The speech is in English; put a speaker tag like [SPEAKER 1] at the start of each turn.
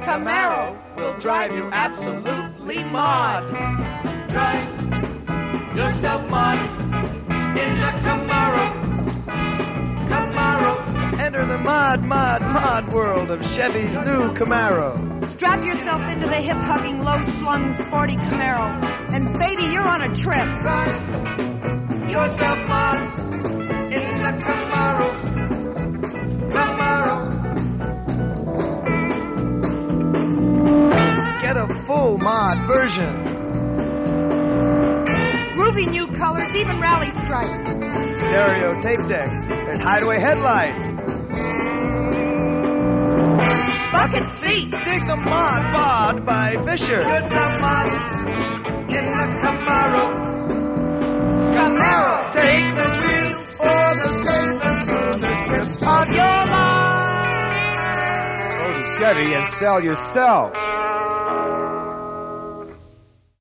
[SPEAKER 1] Camaro will drive you absolutely mod.
[SPEAKER 2] Drive yourself mod in the Camaro. Camaro.
[SPEAKER 1] Enter the mod world of Chevy's new Camaro.
[SPEAKER 3] Strap yourself into the hip-hugging, low-slung, sporty Camaro. And baby, you're on a trip.
[SPEAKER 2] Drive yourself mod in the Camaro. Camaro.
[SPEAKER 1] Get a full mod version.
[SPEAKER 3] Groovy new colors, even rally stripes.
[SPEAKER 1] Stereo tape decks. There's hideaway headlights.
[SPEAKER 3] Bucket seats.
[SPEAKER 1] Dig the mod by Fisher.
[SPEAKER 2] Yourself mod in the Camaro.
[SPEAKER 1] Camaro.
[SPEAKER 2] Take the wheel for the safest, smoothest trip of your life.
[SPEAKER 4] Go to Chevy and sell yourself.